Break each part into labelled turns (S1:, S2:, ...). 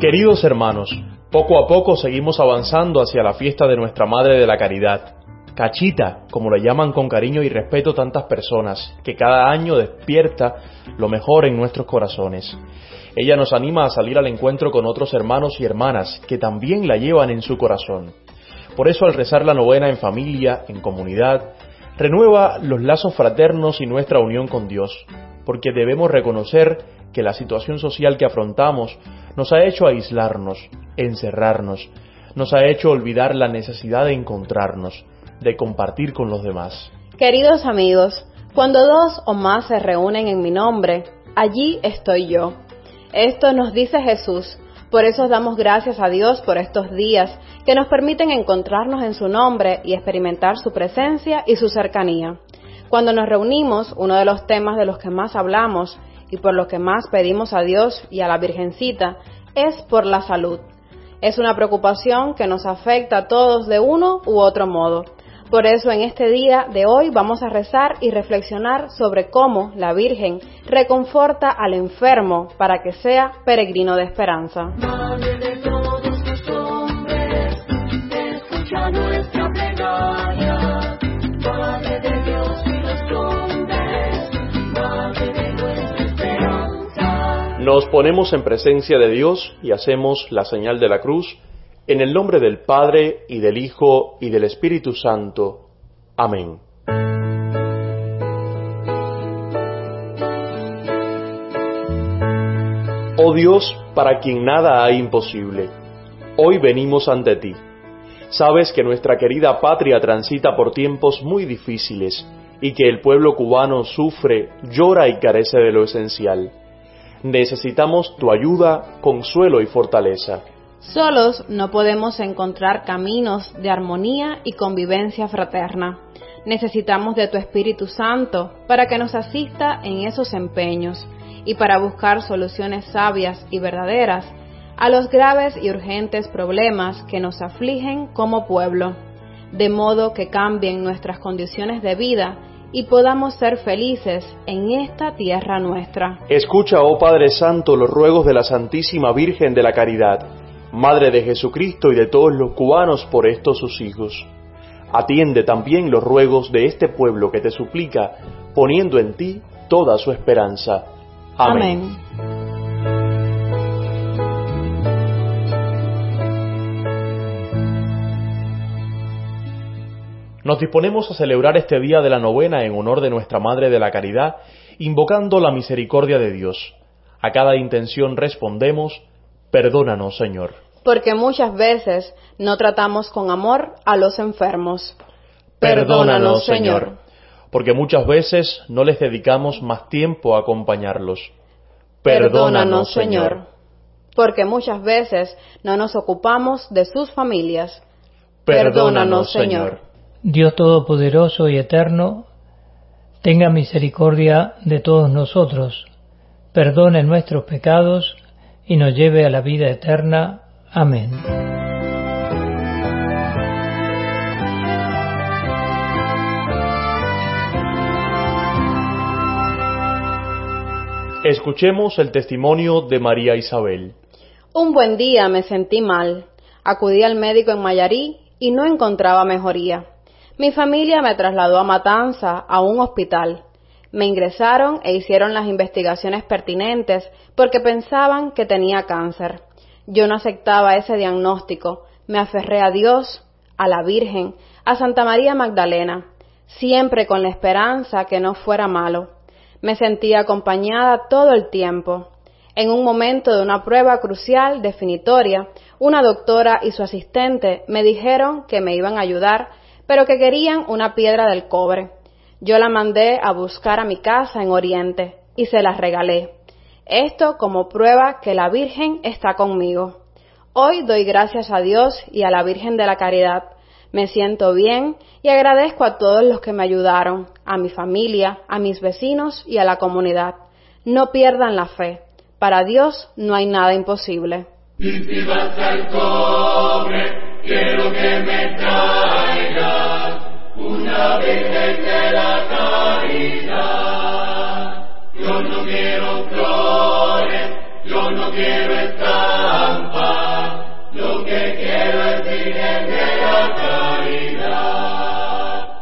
S1: Queridos hermanos, poco a poco seguimos avanzando hacia la fiesta de nuestra Madre de la Caridad, Cachita, como la llaman con cariño y respeto tantas personas, que cada año despierta lo mejor en nuestros corazones. Ella nos anima a salir al encuentro con otros hermanos y hermanas que también la llevan en su corazón. Por eso, al rezar la novena en familia, en comunidad, renueva los lazos fraternos y nuestra unión con Dios, porque debemos reconocer que la situación social que afrontamos nos ha hecho aislarnos, encerrarnos, nos ha hecho olvidar la necesidad de encontrarnos, de compartir con los demás.
S2: Queridos amigos, cuando dos o más se reúnen en mi nombre, allí estoy yo. Esto nos dice Jesús. Por eso damos gracias a Dios por estos días que nos permiten encontrarnos en su nombre y experimentar su presencia y su cercanía. Cuando nos reunimos, uno de los temas de los que más hablamos y por los que más pedimos a Dios y a la Virgencita es por la salud. Es una preocupación que nos afecta a todos de uno u otro modo. Por eso en este día de hoy vamos a rezar y reflexionar sobre cómo la Virgen reconforta al enfermo para que sea peregrino de esperanza.
S3: Madre de todos los hombres, escucha nuestra plegaria. Madre de Dios y los hombres, Madre de nuestra esperanza.
S1: Nos ponemos en presencia de Dios y hacemos la señal de la cruz. En el nombre del Padre, y del Hijo, y del Espíritu Santo. Amén. Oh Dios, para quien nada hay imposible, hoy venimos ante ti. Sabes que nuestra querida patria transita por tiempos muy difíciles y que el pueblo cubano sufre, llora y carece de lo esencial. Necesitamos tu ayuda, consuelo y fortaleza.
S2: Solos no podemos encontrar caminos de armonía y convivencia fraterna. Necesitamos de tu Espíritu Santo para que nos asista en esos empeños y para buscar soluciones sabias y verdaderas a los graves y urgentes problemas que nos afligen como pueblo, de modo que cambien nuestras condiciones de vida y podamos ser felices en esta tierra nuestra.
S1: Escucha, oh Padre Santo, los ruegos de la Santísima Virgen de la Caridad, Madre de Jesucristo y de todos los cubanos por estos sus hijos. Atiende también los ruegos de este pueblo que te suplica, poniendo en ti toda su esperanza. Amén. Nos disponemos a celebrar este día de la novena en honor de nuestra Madre de la Caridad, invocando la misericordia de Dios. A cada intención respondemos: perdónanos, Señor.
S2: Porque muchas veces no tratamos con amor a los enfermos.
S1: Perdónanos, Señor. Porque muchas veces no les dedicamos más tiempo a acompañarlos.
S2: Perdónanos, Señor. Porque muchas veces no nos ocupamos de sus familias.
S1: Perdónanos, Señor.
S4: Dios Todopoderoso y Eterno, tenga misericordia de todos nosotros, perdone nuestros pecados y nos lleve a la vida eterna. Amén.
S1: Escuchemos el testimonio de María Isabel.
S2: Un buen día me sentí mal. Acudí al médico en Mayarí y no encontraba mejoría. Mi familia me trasladó a Matanza, a un hospital. Me ingresaron e hicieron las investigaciones pertinentes porque pensaban que tenía cáncer. Yo no aceptaba ese diagnóstico. Me aferré a Dios, a la Virgen, a Santa María Magdalena, siempre con la esperanza que no fuera malo. Me sentía acompañada todo el tiempo. En un momento de una prueba crucial, definitoria, una doctora y su asistente me dijeron que me iban a ayudar, pero que querían una piedra del cobre. Yo la mandé a buscar a mi casa en Oriente y se la regalé. Esto como prueba que la Virgen está conmigo. Hoy doy gracias a Dios y a la Virgen de la Caridad. Me siento bien y agradezco a todos los que me ayudaron, a mi familia, a mis vecinos y a la comunidad. No pierdan la fe. Para Dios no hay nada imposible.
S3: Y si vas al cobre, quiero que me traigas una Virgen de la Caridad. Yo no quiero flores, yo no quiero estampa, lo que quiero es Virgen de la Caridad.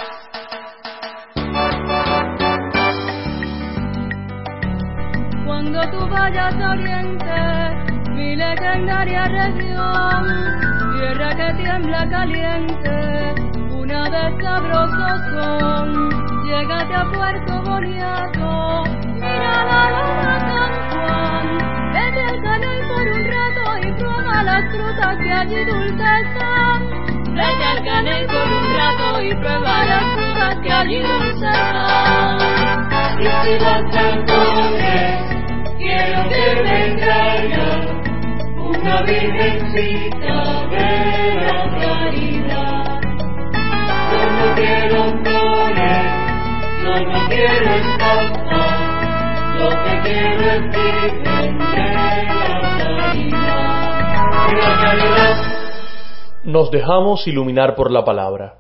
S5: Cuando tú vayas a Oriente, mi legendaria región, tierra que tiembla caliente, una vez sabrosos son, llégate a Puerto Boniato, mira la luna San Juan, vete al canal por un rato y prueba las frutas que allí dulces están. Vete al canal por un rato y prueba las frutas que allí dulces están.
S3: Y si vas al Cobre, quiero que me traigas una virgencita de la caridad. Yo no quiero flores, yo no quiero estampas, lo que quiero es Virgen de la caridad. De la caridad.
S1: Nos dejamos iluminar por la palabra.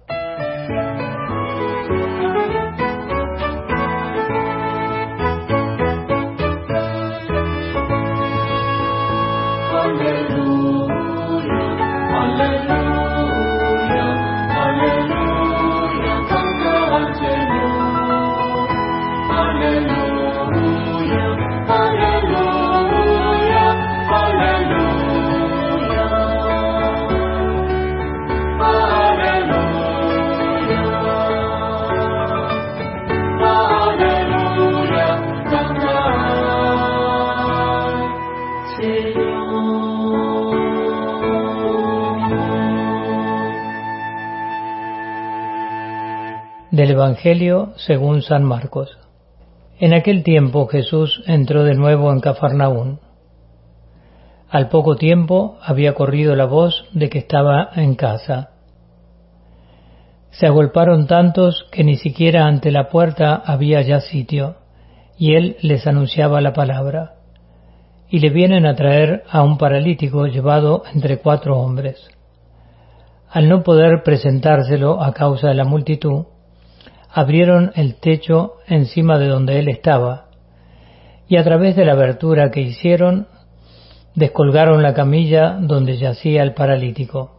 S4: Del Evangelio según San Marcos. En aquel tiempo Jesús entró de nuevo en Cafarnaún. Al poco tiempo había corrido la voz de que estaba en casa. Se agolparon tantos que ni siquiera ante la puerta había ya sitio, y él les anunciaba la palabra. Y le vienen a traer a un paralítico llevado entre 4 hombres. Al no poder presentárselo a causa de la multitud, abrieron el techo encima de donde él estaba, y a través de la abertura que hicieron, descolgaron la camilla donde yacía el paralítico.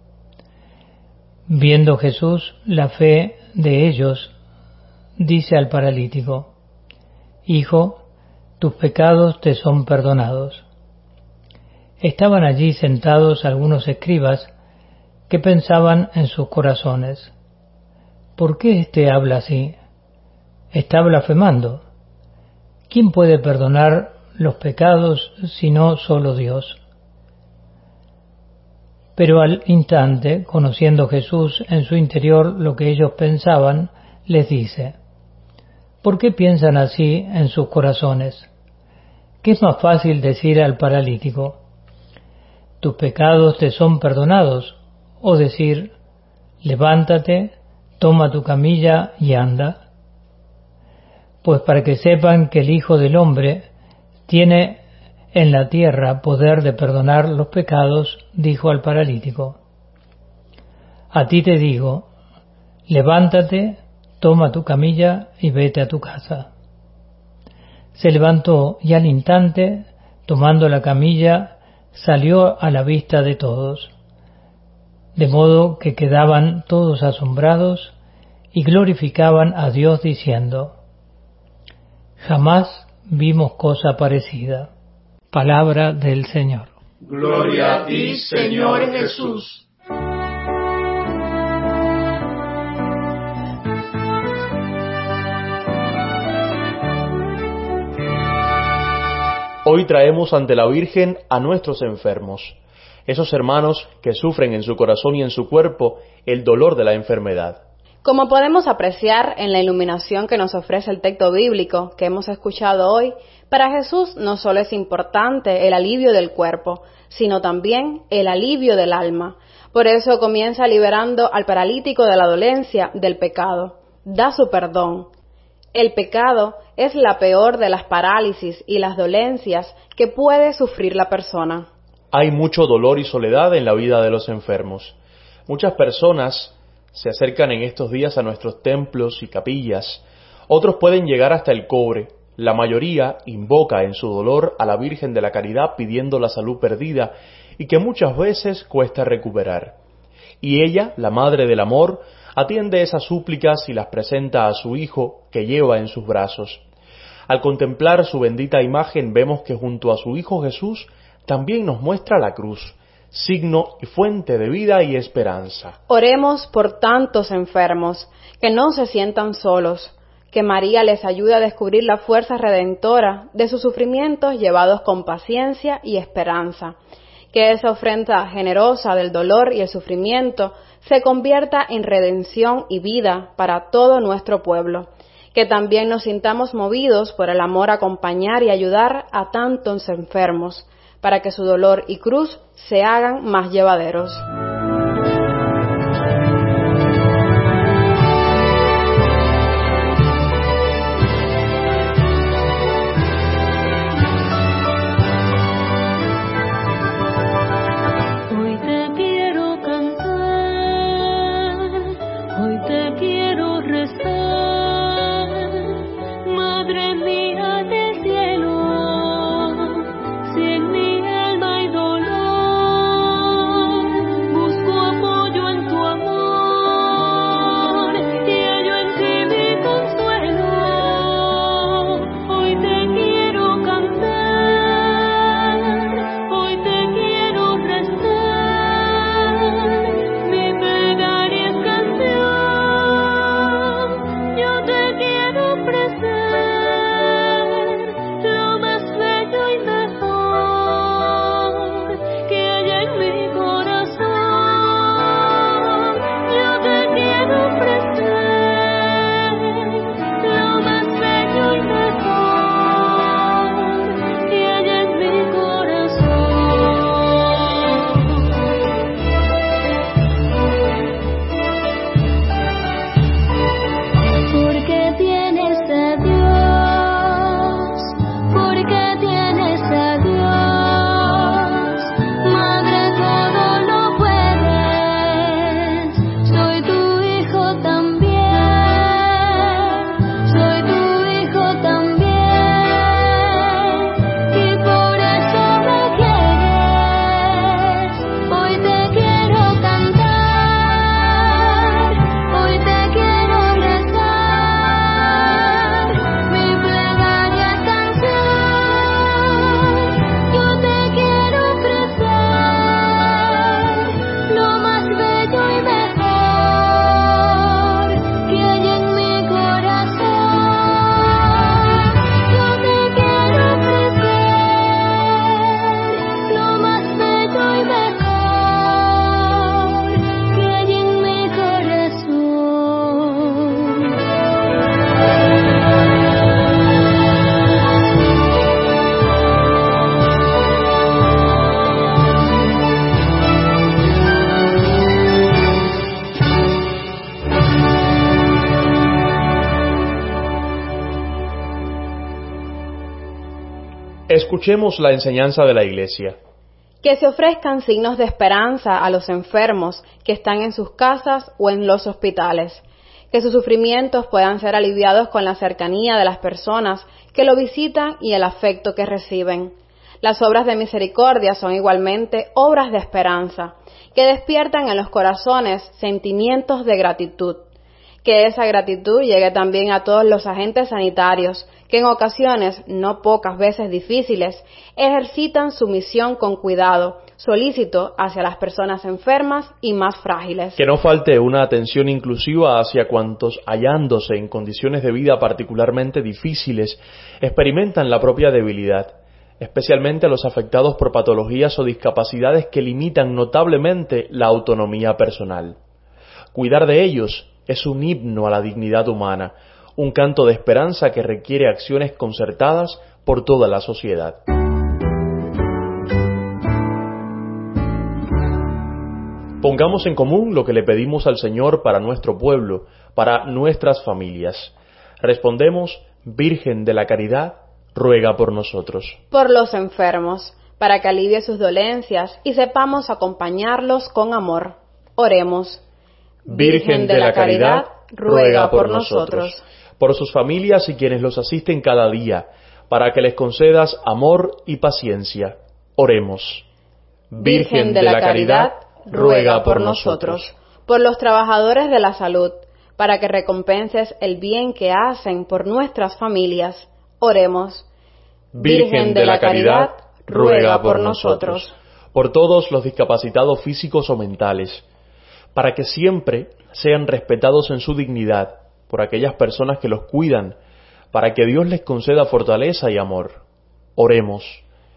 S4: Viendo Jesús la fe de ellos, dice al paralítico: Hijo, tus pecados te son perdonados. Estaban allí sentados algunos escribas que pensaban en sus corazones: ¿por qué éste habla así? Está blasfemando. ¿Quién puede perdonar los pecados sino solo Dios? Pero al instante, conociendo Jesús en su interior lo que ellos pensaban, les dice: ¿por qué piensan así en sus corazones? ¿Qué es más fácil decir al paralítico: tus pecados te son perdonados? O decir: levántate, toma tu camilla y anda. Pues para que sepan que el Hijo del Hombre tiene en la tierra poder de perdonar los pecados, dijo al paralítico: a ti te digo, levántate, toma tu camilla y vete a tu casa. Se levantó y al instante, tomando la camilla, salió a la vista de todos, de modo que quedaban todos asombrados y glorificaban a Dios diciendo: jamás vimos cosa parecida. Palabra del Señor.
S3: Gloria a ti, Señor Jesús.
S1: Hoy traemos ante la Virgen a nuestros enfermos, esos hermanos que sufren en su corazón y en su cuerpo el dolor de la enfermedad.
S2: Como podemos apreciar en la iluminación que nos ofrece el texto bíblico que hemos escuchado hoy, para Jesús no solo es importante el alivio del cuerpo, sino también el alivio del alma. Por eso comienza liberando al paralítico de la dolencia del pecado. Da su perdón. El pecado es la peor de las parálisis y las dolencias que puede sufrir la persona.
S1: Hay mucho dolor y soledad en la vida de los enfermos. Muchas personas se acercan en estos días a nuestros templos y capillas. Otros pueden llegar hasta el Cobre La mayoría invoca en su dolor a la Virgen de la Caridad pidiendo la salud perdida y que muchas veces cuesta recuperar. Y ella, la Madre del Amor, atiende esas súplicas y las presenta a su Hijo que lleva en sus brazos. Al contemplar su bendita imagen vemos que junto a su Hijo Jesús también nos muestra la cruz, signo y fuente de vida y esperanza.
S2: Oremos por tantos enfermos, que no se sientan solos, que María les ayude a descubrir la fuerza redentora de sus sufrimientos llevados con paciencia y esperanza, que esa ofrenda generosa del dolor y el sufrimiento se convierta en redención y vida para todo nuestro pueblo, que también nos sintamos movidos por el amor a acompañar y ayudar a tantos enfermos, para que su dolor y cruz se hagan más llevaderos.
S1: Escuchemos la enseñanza de la Iglesia.
S2: Que se ofrezcan signos de esperanza a los enfermos que están en sus casas o en los hospitales, que sus sufrimientos puedan ser aliviados con la cercanía de las personas que lo visitan y el afecto que reciben. Las obras de misericordia son igualmente obras de esperanza, que despiertan en los corazones sentimientos de gratitud. Que esa gratitud llegue también a todos los agentes sanitarios, que en ocasiones, no pocas veces difíciles, ejercitan su misión con cuidado, solícito hacia las personas enfermas y más frágiles.
S1: Que no falte una atención inclusiva hacia cuantos, hallándose en condiciones de vida particularmente difíciles, experimentan la propia debilidad, especialmente a los afectados por patologías o discapacidades que limitan notablemente la autonomía personal. Cuidar de ellos es un himno a la dignidad humana, un canto de esperanza que requiere acciones concertadas por toda la sociedad. Pongamos en común lo que le pedimos al Señor para nuestro pueblo, para nuestras familias. Respondemos: Virgen de la Caridad, ruega por nosotros.
S2: Por los enfermos, para que alivie sus dolencias y sepamos acompañarlos con amor. Oremos.
S1: Virgen de la Caridad, ruega por nosotros. por sus familias y quienes los asisten cada día, para que les concedas amor y paciencia. Oremos.
S2: Virgen de la Caridad, ruega por nosotros. Por los trabajadores de la salud, para que recompenses el bien que hacen por nuestras familias. Oremos.
S1: Virgen de la Caridad, ruega por nosotros. Por todos los discapacitados físicos o mentales, para que siempre sean respetados en su dignidad por aquellas personas que los cuidan, para que Dios les conceda fortaleza y amor. Oremos.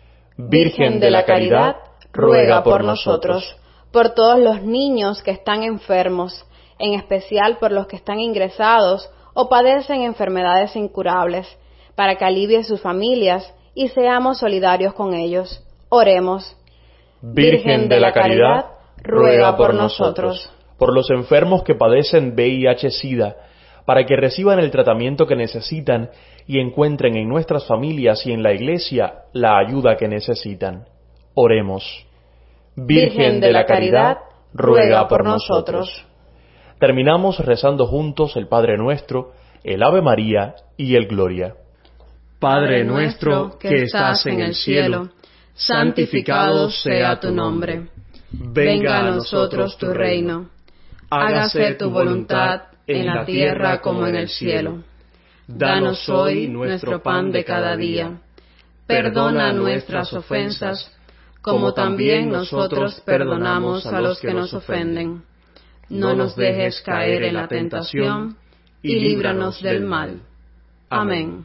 S2: Virgen de la Caridad, ruega por nosotros. Por todos los niños que están enfermos, en especial por los que están ingresados o padecen enfermedades incurables, para que alivie sus familias y seamos solidarios con ellos. Oremos.
S1: Virgen de la Caridad, ruega por nosotros. Por los enfermos que padecen VIH-Sida, para que reciban el tratamiento que necesitan y encuentren en nuestras familias y en la Iglesia la ayuda que necesitan. Oremos.
S2: Virgen de la Caridad, ruega por nosotros.
S1: Terminamos rezando juntos el Padre Nuestro, el Ave María y el Gloria.
S6: Padre nuestro que estás en el cielo, santificado sea tu nombre. Venga a nosotros tu reino. Hágase tu voluntad en la tierra como en el cielo. Danos hoy nuestro pan de cada día. Perdona nuestras ofensas, como también nosotros perdonamos a los que nos ofenden. No nos dejes caer en la tentación, y líbranos del mal. Amén.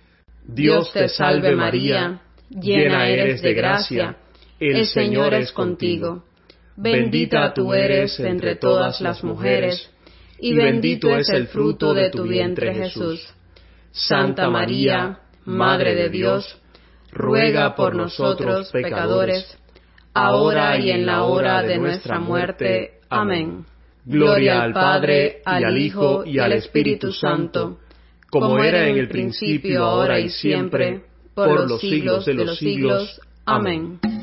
S6: Dios te salve María, llena eres de gracia, el Señor es contigo. Bendita tú eres entre todas las mujeres, y bendito es el fruto de tu vientre Jesús. Santa María, Madre de Dios, ruega por nosotros pecadores, ahora y en la hora de nuestra muerte. Amén. Gloria al Padre, al Hijo y al Espíritu Santo, como era en el principio, ahora y siempre, por los siglos de los siglos. Amén.